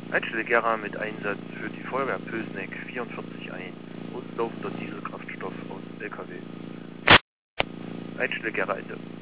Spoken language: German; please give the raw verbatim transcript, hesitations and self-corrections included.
Einstelle Gera mit Einsatz für die Feuerwehr Pößneck vierundvierzig ein und laufender Dieselkraftstoff aus L K W. Einstelle Gera Ende.